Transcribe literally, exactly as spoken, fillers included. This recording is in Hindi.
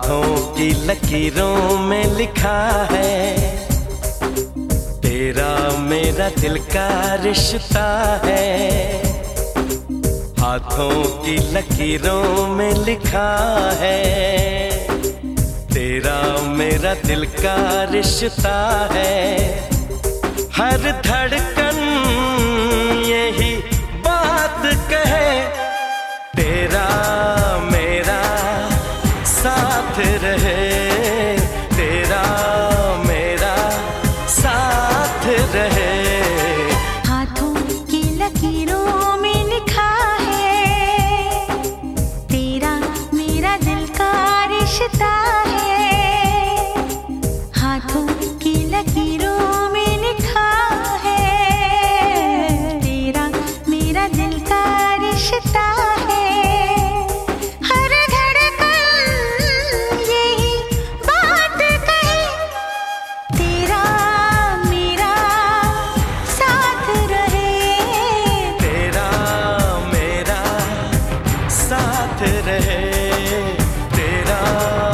हाथों की लकीरों में लिखा है, तेरा मेरा दिल का रिश्ता है। हाथों की लकीरों में लिखा है, तेरा मेरा दिल का रिश्ता है। हर धड़कन यही बात कहे, तेरा मेरा साथ रहे, तेरा मेरा साथ रहे। हाथों की लकीरों में लिखा है, तेरा मेरा दिल का रिश्ता है। हाथों की लकीरों में लिखा है, तेरा मेरा दिल का रिश्ता है। रहे तेरा